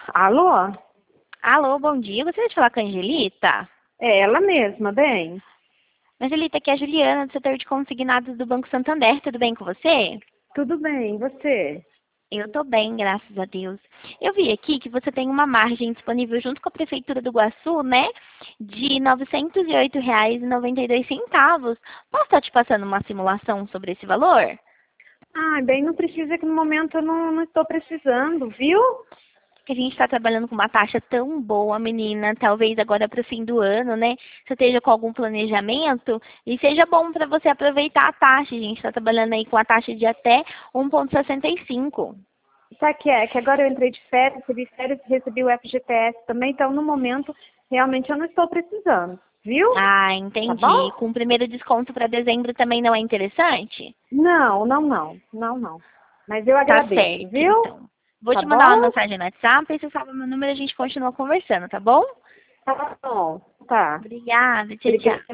Alô? Alô, bom dia. Eu gostaria de falar com a Angelita. É ela mesma, bem? Angelita, aqui é a Juliana, do setor de consignados do Banco Santander. Tudo bem com você? Tudo bem, e você? Eu tô bem, graças a Deus. Eu vi aqui que você tem uma margem disponível junto com a Prefeitura do Iguaçu, né? De R$ 908,92. Posso estar te passando uma simulação sobre esse valor? Ah, bem, não precisa que no momento eu não estou precisando, viu? Que a gente está trabalhando com uma taxa tão boa, menina, talvez agora para o fim do ano, né? Você esteja com algum planejamento e seja bom para você aproveitar a taxa. A gente está trabalhando aí com a taxa de até 1,65. Sabe que é? Que agora eu entrei de férias e recebi o FGTS também, então no momento realmente eu não estou precisando, viu? Ah, Tá entendi. bom? Com o primeiro desconto para dezembro também não é interessante? Não. Mas eu Tá agradeço, certo, viu? então. Vou Tá te mandar uma bom? mensagem no WhatsApp e você salva meu número e a gente continua conversando, tá bom? Tá bom. Tá. Obrigada, tchau, Obrigada. tchau.